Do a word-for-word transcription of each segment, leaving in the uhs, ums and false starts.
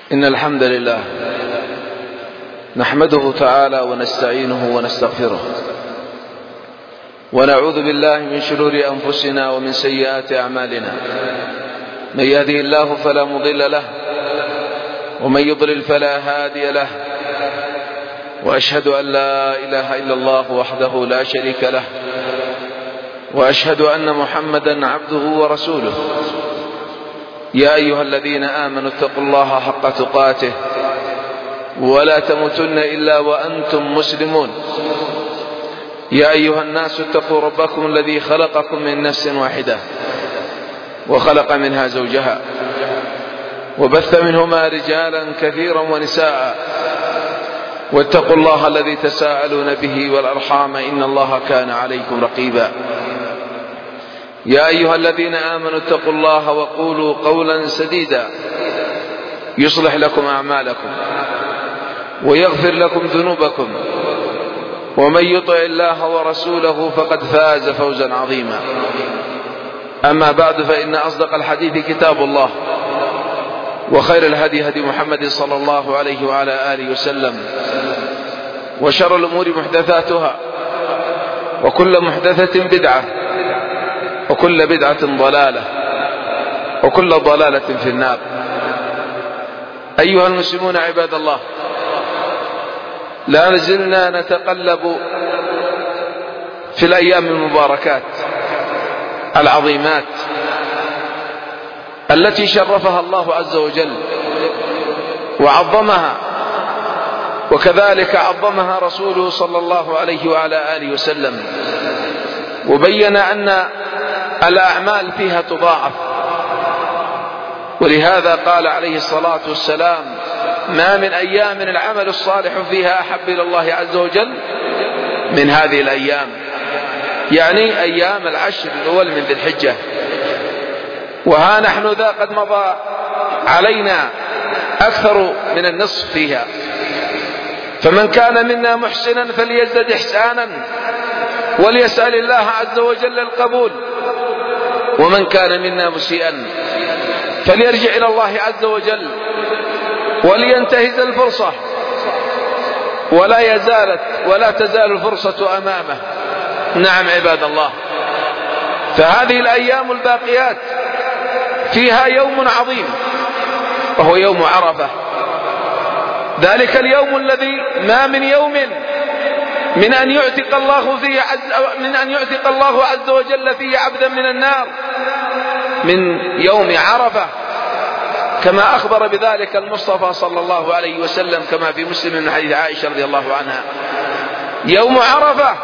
إن الحمد لله نحمده تعالى ونستعينه ونستغفره، ونعوذ بالله من شرور أنفسنا ومن سيئات أعمالنا. من يهده الله فلا مضل له، ومن يضلل فلا هادي له، وأشهد أن لا إله إلا الله وحده لا شريك له، وأشهد أن محمدا عبده ورسوله. يا أيها الذين آمنوا اتقوا الله حق تقاته ولا تموتن إلا وأنتم مسلمون. يا أيها الناس اتقوا ربكم الذي خلقكم من نفس واحدة وخلق منها زوجها وبث منهما رجالا كثيرا ونساء، واتقوا الله الذي تساءلون به والأرحام إن الله كان عليكم رقيبا. يا أيها الذين آمنوا اتقوا الله وقولوا قولا سديدا يصلح لكم أعمالكم ويغفر لكم ذنوبكم، ومن يطع الله ورسوله فقد فاز فوزا عظيما. أما بعد، فإن أصدق الحديث كتاب الله، وخير الهدي هدي محمد صلى الله عليه وعلى آله وسلم، وشر الأمور محدثاتها، وكل محدثة بدعة، وكل بدعة ضلالة، وكل ضلالة في النار. أيها المسلمون عباد الله، لا نزلنا نتقلب في الأيام المباركات العظيمات التي شرفها الله عز وجل وعظمها، وكذلك عظمها رسوله صلى الله عليه وعلى آله وسلم، وبين أن الأعمال فيها تضاعف. ولهذا قال عليه الصلاة والسلام: ما من أيام العمل الصالح فيها أحب إلى الله عز وجل من هذه الأيام، يعني أيام العشر الأول من ذي الحجة. وها نحن ذا قد مضى علينا أكثر من النصف فيها، فمن كان منا محسنا فليزدد إحسانا وليسأل الله عز وجل القبول، ومن كان منا مسيئا فليرجع إلى الله عز وجل ولينتهز الفرصة، ولا يزالت ولا تزال الفرصة أمامه. نعم عباد الله، فهذه الأيام الباقيات فيها يوم عظيم، وهو يوم عرفة، ذلك اليوم الذي ما من يوم من أن يعتق الله فيه عز من أن يعتق الله عز وجل فيه عبدا من النار من يوم عرفة، كما أخبر بذلك المصطفى صلى الله عليه وسلم، كما في مسلم من حديث عائشة رضي الله عنها. يوم عرفة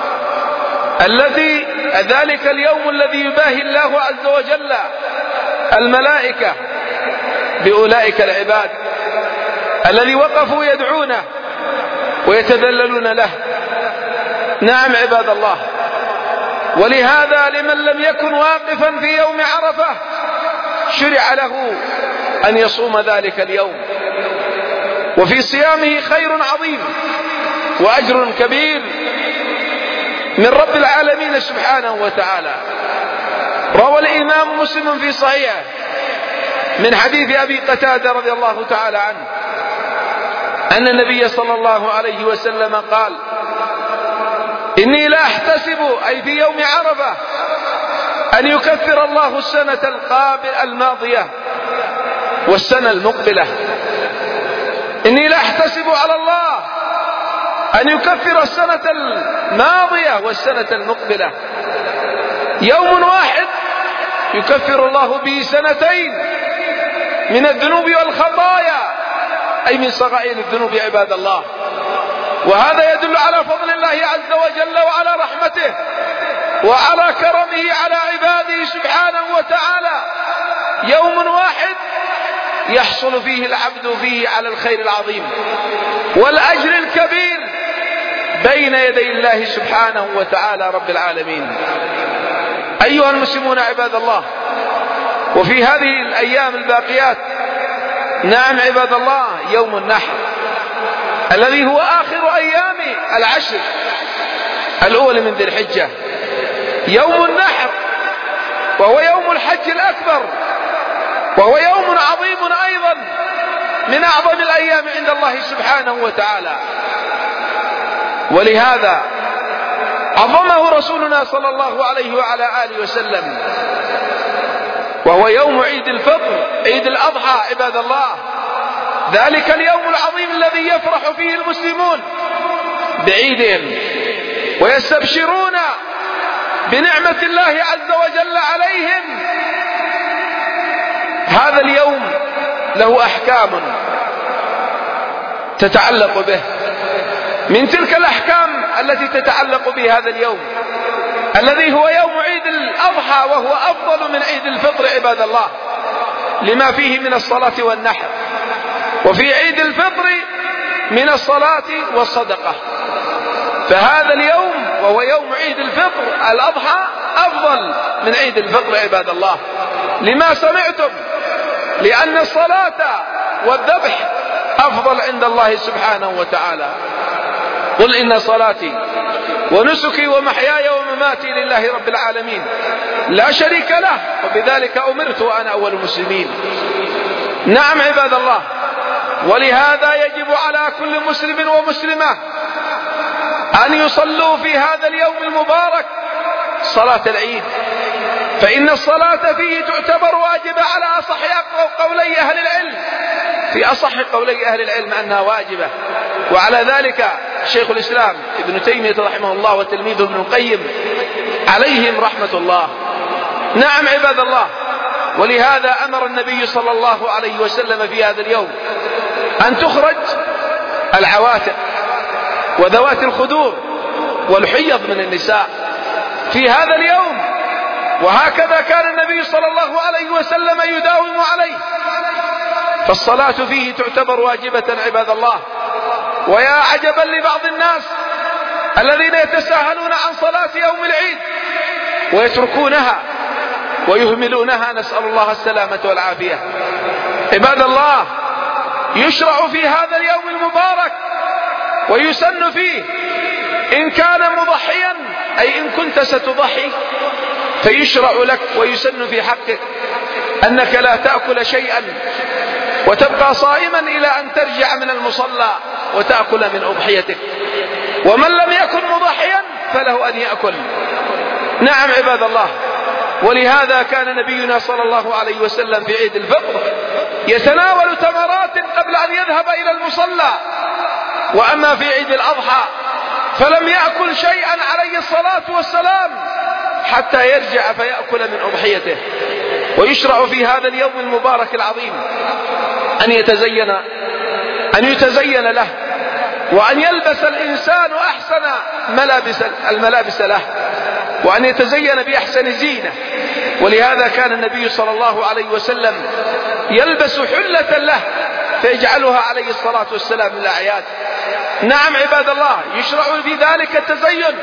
الذي ذلك اليوم الذي يباهي الله عز وجل الملائكة بأولئك العباد الذي وقفوا يدعونه ويتذللون له. نعم عباد الله، ولهذا لمن لم يكن واقفا في يوم عرفة شرع له أن يصوم ذلك اليوم، وفي صيامه خير عظيم وأجر كبير من رب العالمين سبحانه وتعالى. روى الإمام مسلم في صحيحه من حديث أبي قتادة رضي الله تعالى عنه أن النبي صلى الله عليه وسلم قال: إني لا أحتسب، أي في يوم عرفة، أن يكفر الله السنة القابلة الماضية والسنة المقبلة. إني لا أحتسب على الله أن يكفر السنة الماضية والسنة المقبلة. يوم واحد يكفر الله به سنتين من الذنوب والخطايا، أي من صغائر الذنوب عباد الله. وهذا يدل على فضل الله عز وجل وعلى رحمته وعلى كرمه على عباده سبحانه وتعالى. يوم واحد يحصل فيه العبد فيه على الخير العظيم والأجر الكبير بين يدي الله سبحانه وتعالى رب العالمين. أيها المسلمون عباد الله، وفي هذه الأيام الباقيات، نعم عباد الله، يوم النحر الذي هو آخر أيام العشر الأول من ذي الحجة. يوم النحر وهو يوم الحج الأكبر، وهو يوم عظيم أيضا من أعظم الأيام عند الله سبحانه وتعالى. ولهذا عظمه رسولنا صلى الله عليه وعلى آله وسلم، وهو يوم عيد الفطر، عيد الأضحى عباد الله، ذلك اليوم العظيم الذي يفرح فيه المسلمون بعيدهم ويستبشرون بنعمة الله عز وجل عليهم. هذا اليوم له أحكام تتعلق به، من تلك الأحكام التي تتعلق بهذا اليوم الذي هو يوم عيد الأضحى، وهو أفضل من عيد الفطر عباد الله، لما فيه من الصلاة والنحر، وفي عيد الفطر من الصلاة والصدقة. فهذا اليوم وهو يوم عيد الفطر الأضحى أفضل من عيد الفطر عباد الله. لما سمعتم؟ لأن الصلاة والذبح أفضل عند الله سبحانه وتعالى. قل إن صلاتي ونسكي ومحياي ومماتي لله رب العالمين لا شريك له وبذلك أمرت وأنا أول المسلمين. نعم عباد الله، ولهذا يجب على كل مسلم ومسلمة أن يصلوا في هذا اليوم المبارك صلاة العيد، فإن الصلاة فيه تعتبر واجبة على أصح قولي أهل العلم، في أصح قولي أهل العلم أنها واجبة. وعلى ذلك شيخ الإسلام ابن تيمية رحمه الله وتلميذه ابن القيم عليهم رحمة الله. نعم عباد الله، ولهذا أمر النبي صلى الله عليه وسلم في هذا اليوم أن تخرج العواتق وذوات الخدور والحيض من النساء في هذا اليوم، وهكذا كان النبي صلى الله عليه وسلم يداوم عليه. فالصلاة فيه تعتبر واجبة عباد الله. ويا عجبا لبعض الناس الذين يتساهلون عن صلاة يوم العيد ويتركونها ويهملونها، نسأل الله السلامة والعافية. عباد الله، يشرع في هذا اليوم المبارك ويسن فيه إن كان مضحيا، أي إن كنت ستضحي، فيشرع لك ويسن في حقك أنك لا تأكل شيئا وتبقى صائما إلى أن ترجع من المصلى وتأكل من أضحيتك. ومن لم يكن مضحيا فله أن يأكل. نعم عباد الله، ولهذا كان نبينا صلى الله عليه وسلم في عيد الفطر يتناول تمرات قبل أن يذهب إلى المصلى. وأما في عيد الأضحى فلم يأكل شيئا عليه الصلاة والسلام حتى يرجع فيأكل من أضحيته. ويشرع في هذا اليوم المبارك العظيم أن يتزين أن يتزين له، وأن يلبس الإنسان أحسن ملابس الملابس له، وأن يتزين بأحسن زينة. ولهذا كان النبي صلى الله عليه وسلم يلبس حلة له فيجعلها عليه الصلاة والسلام للأعياد. نعم عباد الله، يشرع في ذلك التزين،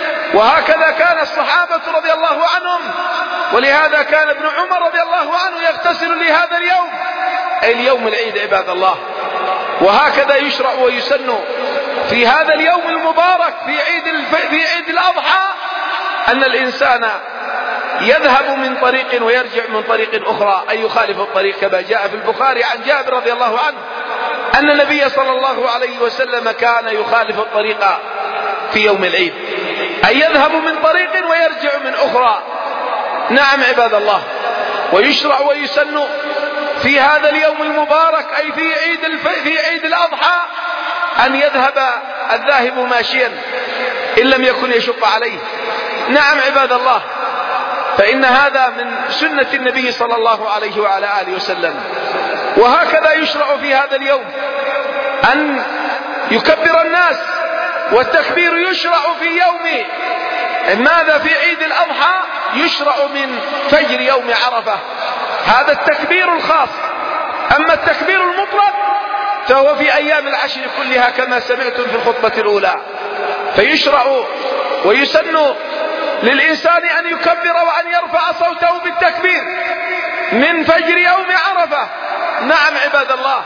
وهكذا كان الصحابة رضي الله عنهم. ولهذا كان ابن عمر رضي الله عنه يغتسل لهذا اليوم، أي اليوم العيد عباد الله. وهكذا يشرع ويسن في هذا اليوم المبارك في عيد الف... في عيد الأضحى أن الإنسان يذهب من طريق ويرجع من طريق أخرى، أي يخالف الطريق، كما جاء في البخاري عن جابر رضي الله عنه أن النبي صلى الله عليه وسلم كان يخالف الطريق في يوم العيد، أي يذهب من طريق ويرجع من أخرى. نعم عباد الله، ويشرع ويسن في هذا اليوم المبارك أي في عيد الف... في عيد الأضحى أن يذهب الذاهب ماشيا إن لم يكن يشق عليه. نعم عباد الله، فإن هذا من سنة النبي صلى الله عليه وعلى آله وسلم. وهكذا يشرع في هذا اليوم أن يكبر الناس، والتكبير يشرع في يوم ماذا؟ في عيد الأضحى يشرع من فجر يوم عرفة، هذا التكبير الخاص. أما التكبير المطلق فهو في أيام العشر كلها كما سمعتم في الخطبة الأولى. فيشرع ويسن للإنسان أن يكبر وأن يرفع صوته بالتكبير من فجر يوم عرفة. نعم عباد الله،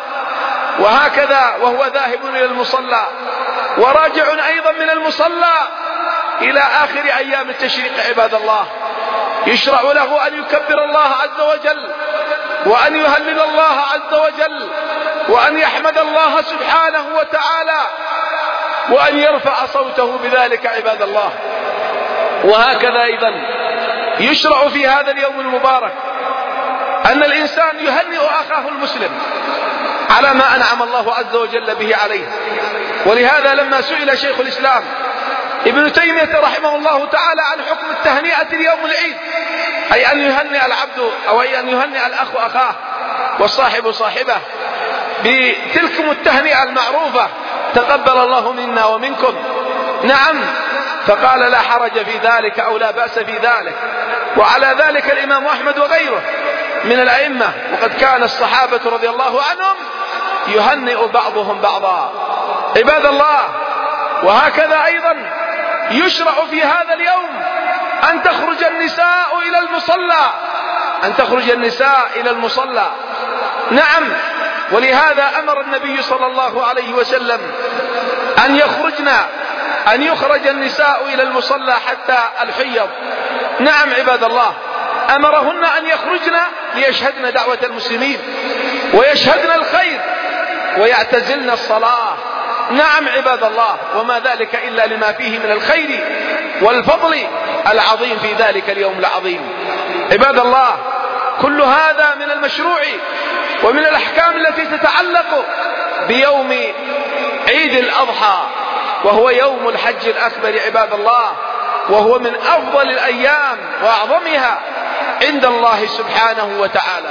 وهكذا وهو ذاهب إلى المصلى وراجع أيضا من المصلى إلى آخر أيام التشريق عباد الله، يشرع له أن يكبر الله عز وجل وأن يهلل الله عز وجل وأن يحمد الله سبحانه وتعالى وأن يرفع صوته بذلك عباد الله. وهكذا أيضا يشرع في هذا اليوم المبارك أن الإنسان يهنئ أخاه المسلم على ما أنعم الله عز وجل به عليه. ولهذا لما سئل شيخ الإسلام ابن تيمية رحمه الله تعالى عن حكم التهنئة اليوم العيد، أي أن يهنئ العبد أو أي أن يهنئ الأخ أخاه والصاحب صاحبه بتلكم التهنئة المعروفة، تقبل الله منا ومنكم، نعم، فقال لا حرج في ذلك أو لا بأس في ذلك. وعلى ذلك الإمام أحمد وغيره من الأئمة، وقد كان الصحابة رضي الله عنهم يهنئ بعضهم بعضا عباد الله. وهكذا أيضا يشرع في هذا اليوم أن تخرج النساء إلى المصلى، أن تخرج النساء إلى المصلى، نعم. ولهذا أمر النبي صلى الله عليه وسلم أن يخرجن أن يخرج النساء إلى المصلى حتى الحيض، نعم عباد الله، أمرهن أن يخرجن ليشهدن دعوة المسلمين ويشهدن الخير ويعتزلن الصلاة، نعم عباد الله. وما ذلك إلا لما فيه من الخير والفضل العظيم في ذلك اليوم العظيم عباد الله. كل هذا من المشروع ومن الأحكام التي تتعلق بيوم عيد الأضحى، وهو يوم الحج الأكبر عباد الله، وهو من أفضل الأيام وأعظمها عند الله سبحانه وتعالى.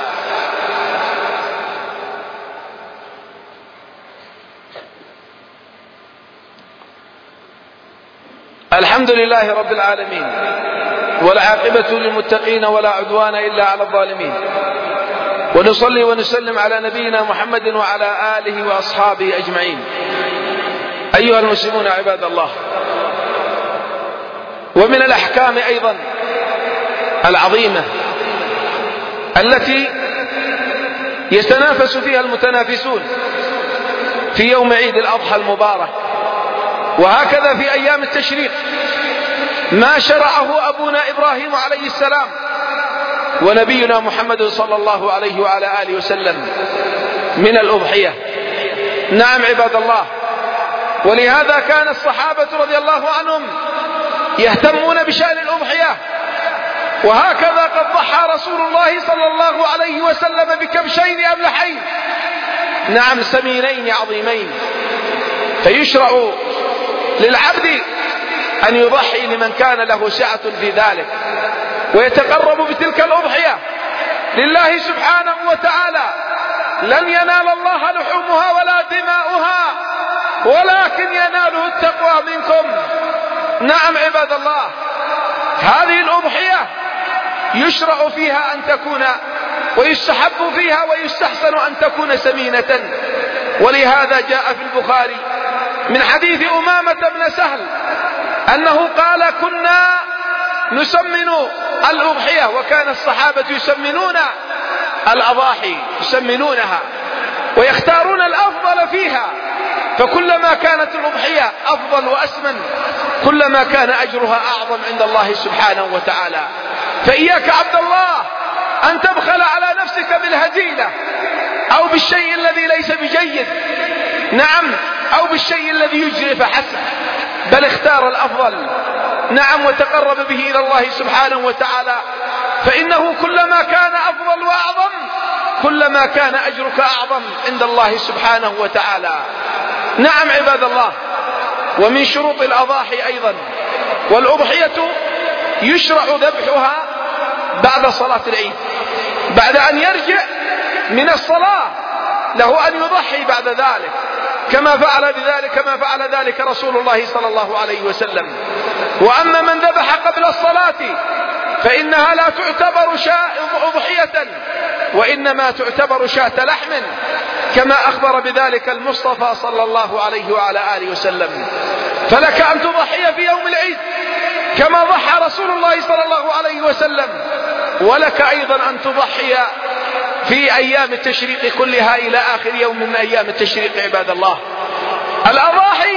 الحمد لله رب العالمين، والعاقبة للمتقين ولا عدوان إلا على الظالمين، ونصلي ونسلم على نبينا محمد وعلى آله وأصحابه أجمعين. أيها المسلمون عباد الله، ومن الأحكام أيضا العظيمة التي يتنافس فيها المتنافسون في يوم عيد الأضحى المبارك، وهكذا في أيام التشريق، ما شرعه أبونا إبراهيم عليه السلام ونبينا محمد صلى الله عليه وعلى آله وسلم من الأضحية، نعم عباد الله. ولهذا كان الصحابة رضي الله عنهم يهتمون بشأن الأضحية، وهكذا قد ضحى رسول الله صلى الله عليه وسلم بكبشين أملحين، نعم، سمينين عظيمين. فيشرع للعبد أن يضحي لمن كان له سعة في ذلك، ويتقرب بتلك الأضحية لله سبحانه وتعالى. لن ينال الله لحومها ولا دماؤها، ولكن يناله التقوى منكم، نعم عباد الله. هذه الأضحية يشرع فيها أن تكون، ويستحب فيها ويستحسن أن تكون سمينة. ولهذا جاء في البخاري من حديث أمامة بن سهل أنه قال كنا نسمن الأضحية، وكان الصحابة يسمنون الأضاحي، يسمنونها ويختارون الأفضل فيها، فكلما كانت الأضحية أفضل وأسمن كلما كان أجرها أعظم عند الله سبحانه وتعالى. فإياك عبد الله أن تبخل على نفسك بالهزيلة أو بالشيء الذي ليس بجيد، نعم، أو بالشيء الذي يجري فحسب، بل اختار الأفضل، نعم، وتقرب به إلى الله سبحانه وتعالى، فإنه كلما كان أفضل وأعظم كلما كان أجرك أعظم عند الله سبحانه وتعالى، نعم عباد الله. ومن شروط الأضاحي أيضا والأضحية يشرع ذبحها بعد صلاة العيد، بعد أن يرجع من الصلاة له أن يضحي بعد ذلك، كما فعل بذلك كما فعل ذلك رسول الله صلى الله عليه وسلم. وأما من ذبح قبل الصلاة فإنها لا تعتبر شاة أضحية، وإنما تعتبر شاة لحم، كما أخبر بذلك المصطفى صلى الله عليه وعلى آله وسلم. فلك أن تضحي في يوم العيد كما ضحى رسول الله صلى الله عليه وسلم، ولك أيضا أن تضحي في أيام التشريق كلها إلى آخر يوم من أيام التشريق عباد الله. الأضاحي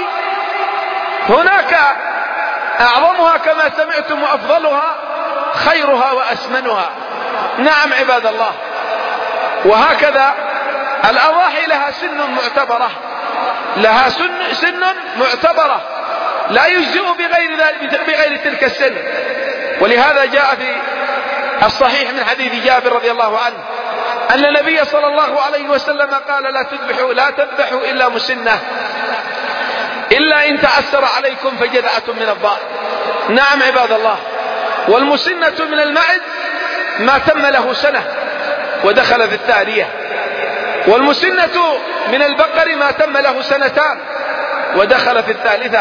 هناك أعظمها كما سمعتم وأفضلها خيرها وأسمنها، نعم عباد الله. وهكذا الأضاحي لها سن معتبرة، لها سن, سن معتبرة لا يجزئ بغير, بغير تلك السن. ولهذا جاء في الصحيح من حديث جابر رضي الله عنه أن النبي صلى الله عليه وسلم قال لا تذبحوا لا تذبحوا إلا مسنة، إلا إن تأثر عليكم فجذعة من الضأن. نعم عباد الله، والمسنة من المعز ما تم له سنة ودخل في الثانية، والمسنة من البقر ما تم له سنتان ودخل في الثالثة،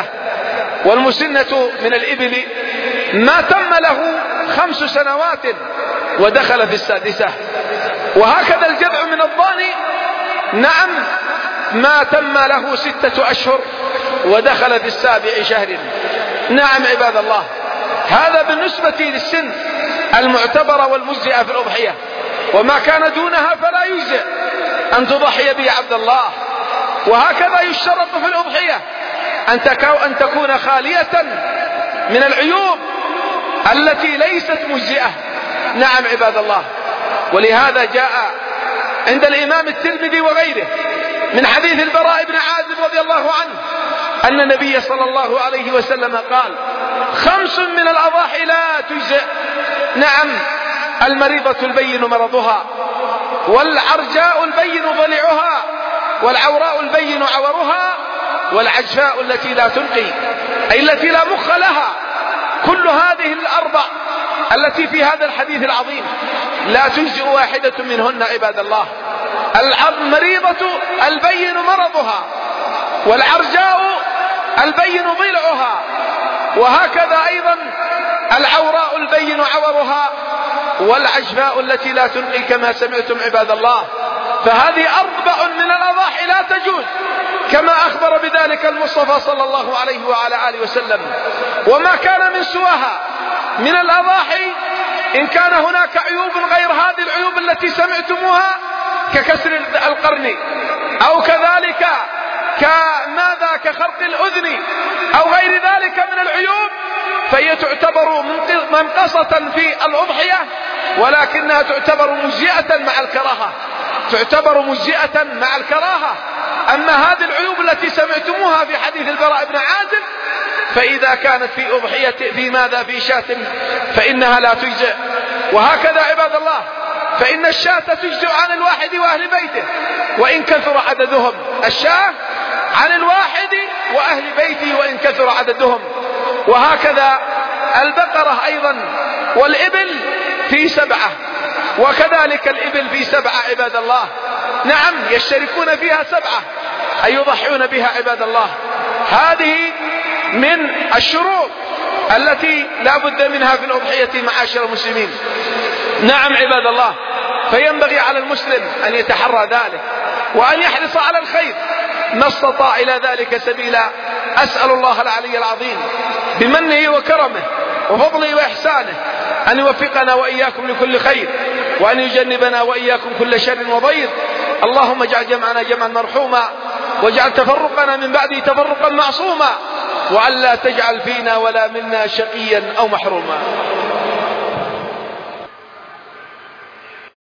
والمسنة من الإبل ما تم له خمس سنوات ودخل في السادسة. وهكذا الجذع من الضأن نعم ما تم له ستة أشهر ودخل في السابع شهر. نعم عباد الله، هذا بالنسبة للسن المعتبرة والمجزئة في الأضحية، وما كان دونها فلا يجزئ أن تضحي به عبد الله. وهكذا يشترط في الأضحية أن تكون خالية من العيوب التي ليست مجزئة. نعم عباد الله، ولهذا جاء عند الإمام الترمذي وغيره من حديث البراء بن عازب رضي الله عنه أن النبي صلى الله عليه وسلم قال خمس من الأضاحي لا تجزئ. نعم، المريضة البين مرضها، والعرجاء البين ضلعها، والعوراء البين عورها، والعجفاء التي لا تنقي أي التي لا مخ لها. كل هذه الأربع التي في هذا الحديث العظيم لا تجزئ واحدة منهن عباد الله. المريضة البين مرضها، والعرجاء البين ضلعها، وهكذا أيضا العوراء البين عورها، والعجفاء التي لا تنقي كما سمعتم عباد الله. فهذه أربع من الأضاحي لا تجوز كما أخبر بذلك المصطفى صلى الله عليه وعلى آله وسلم. وما كان من سواها من الأضاحي إن كان هناك عيوب غير هذه العيوب التي سمعتموها ككسر القرن أو كذلك كماذا كخرق الأذن أو غير ذلك من العيوب، فهي تعتبر منقصة في الأضحية، ولكنها تعتبر مجزئة مع الكراهة، تعتبر مجزئة مع الكراهة. أما هذه العيوب التي سمعتموها في حديث البراء بن عازب فإذا كانت في أضحية في ماذا في شاة فإنها لا تجزئ. وهكذا عباد الله، فإن الشاة تجزئ عن الواحد وأهل بيته وإن كثر عددهم، الشاة عن الواحد وأهل بيته وإن كثر عددهم. وهكذا البقرة أيضا، والإبل في سبعة، وكذلك الإبل في سبعة عباد الله. نعم، يشتركون فيها سبعة أي يضحون بها عباد الله. هذه من الشروط التي لا بد منها في الأضحية معاشر المسلمين. نعم عباد الله، فينبغي على المسلم أن يتحرى ذلك وأن يحرص على الخير ما استطاع إلى ذلك سبيلا. أسأل الله العلي العظيم بمنه وكرمه وفضله وإحسانه أن يوفقنا وإياكم لكل خير، وأن يجنبنا وإياكم كل شر وضير. اللهم اجعل جمعنا جمعا مرحوما، واجعل تفرقنا من بعده تفرقا معصوما، وألا تجعل فينا ولا منا شقيا أو محروما.